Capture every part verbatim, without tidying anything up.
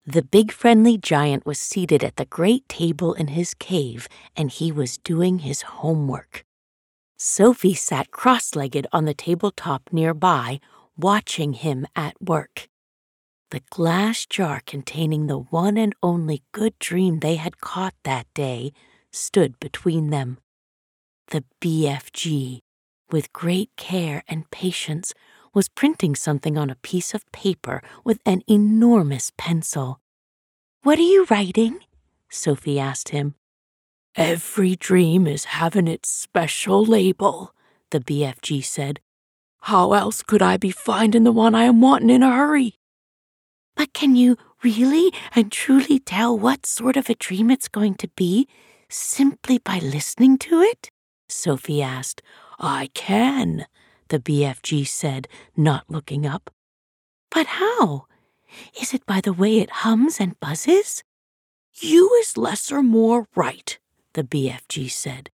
The big friendly giant was seated at the great table in his cave, and he was doing his homework. Sophie sat cross-legged on the tabletop nearby, watching him at work. The glass jar containing the one and only good dream they had caught that day stood between them. The B F G, with great care and patience, was printing something on a piece of paper with an enormous pencil. "What are you writing?" Sophie asked him. "Every dream is having its special label," the B F G said. "How else could I be finding the one I am wanting in a hurry?" "But can you really and truly tell what sort of a dream it's going to be simply by listening to it?" Sophie asked. "I can," the B F G said, not looking up. "But how? Is it by the way it hums and buzzes?" "You is less or more right," the B F G said.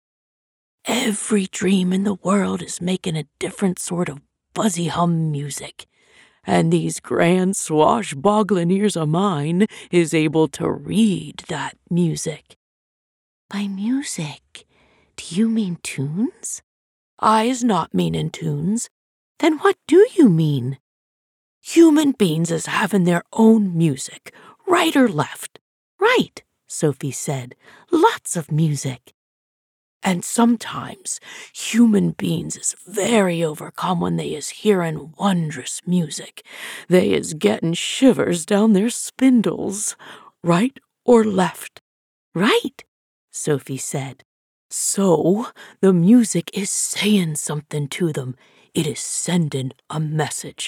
"Every dream in the world is making a different sort of buzzy hum music, and these grand swashboggling ears of mine is able to read that music." "By music, do you mean tunes?" "I is not meaning tunes." "Then what do you mean?" "Human beings is having their own music, right or left." "Right," Sophie said. "Lots of music." "And sometimes human beings is very overcome when they is hearing wondrous music. They is getting shivers down their spindles. Right or left?" "Right," Sophie said. "So the music is saying something to them. It is sending a message.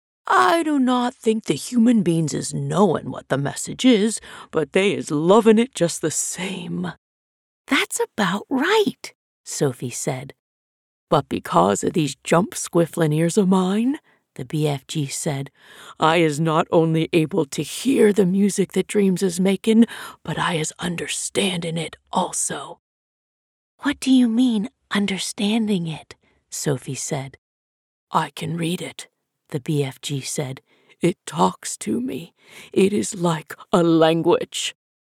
I do not think the human beings is knowing what the message is, but they is loving it just the same." "That's about right," Sophie said. "But because of these jump-squiffling ears of mine," the B F G said, "I is not only able to hear the music that dreams is making, but I is understanding it also." "What do you mean, understanding it?" Sophie said. "I can read it," the B F G said. "It talks to me. It is like a language."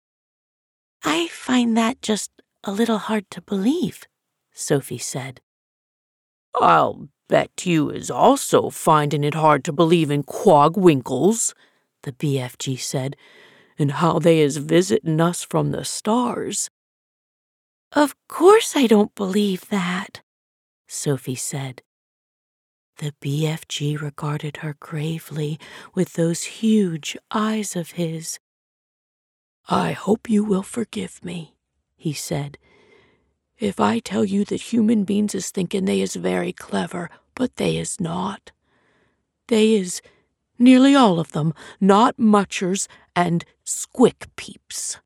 "I find that just a little hard to believe," Sophie said. "I'll bet you is also finding it hard to believe in quagwinkles," the B F G said, "and how they is visiting us from the stars." "Of course I don't believe that," Sophie said. The B F G regarded her gravely with those huge eyes of his. "I hope you will forgive me," he said, "if I tell you that human beings is thinking they is very clever, but they is not. They is, nearly all of them, not muchers and squick peeps."